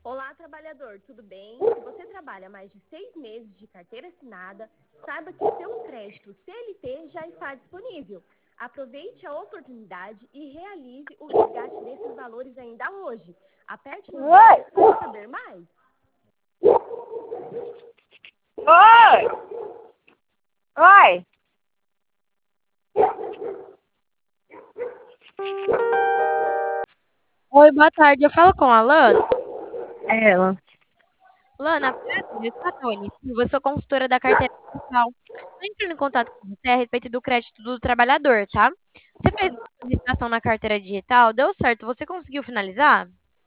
Olá, trabalhador, tudo bem? Se você trabalha mais de 6 meses de carteira assinada, saiba que o seu crédito CLT já está disponível. Aproveite a oportunidade e realize o resgate desses valores ainda hoje. Aperte no Oi! 10 para saber mais. Oi! Oi! Oi, boa tarde. Eu falo com a Lana. É ela. Lana, prazer, eu sou a Tony Silva, eu sou consultora da carteira digital. Estou entrando em contato com você a respeito do crédito do trabalhador, tá? Você fez uma solicitação na carteira digital, deu certo, você conseguiu finalizar?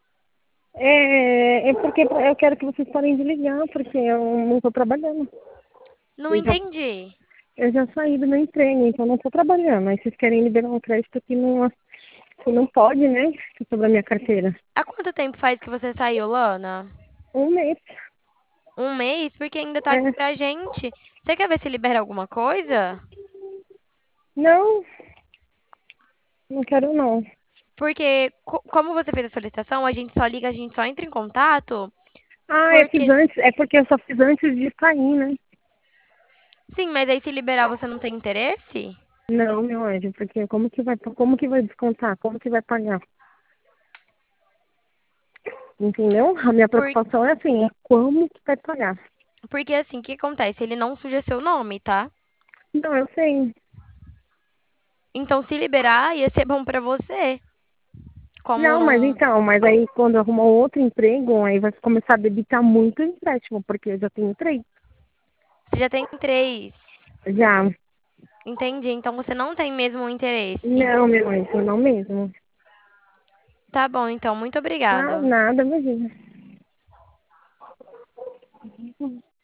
É porque eu quero que vocês parem de ligar, porque eu não estou trabalhando. Não Eu já, entendi. eu já saí do meu emprego, então não estou trabalhando. Aí vocês querem liberar um crédito que não pode, né? Sobre a minha carteira. Há quanto tempo faz que você saiu, Lana? Um mês. Um mês? Porque ainda tá aqui É, pra gente. Você quer ver se libera alguma coisa? não, não quero não. Porque, como você fez a solicitação, a gente só liga, a gente só entra em contato. Ah, eu fiz Porque, antes, é porque eu só fiz antes de sair, né? sim, mas aí se liberar você não tem interesse? Não, meu anjo, porque como que vai descontar? Como que vai pagar? Entendeu? A minha Por, preocupação é assim, é como que vai pagar. Porque assim, o que acontece? Ele não suja seu nome, tá? Não, eu sei. Então, se liberar, ia ser bom pra você. Como Não, mas não. então, mas aí quando eu arrumar outro emprego, aí vai começar a debitar muito empréstimo, porque eu já tenho 3. Você já tem três. Já. Entendi. Então, você não tem mesmo um interesse. Não, meu anjo, não mesmo. Tá bom, então. Muito Tá, obrigada. nada, imagina.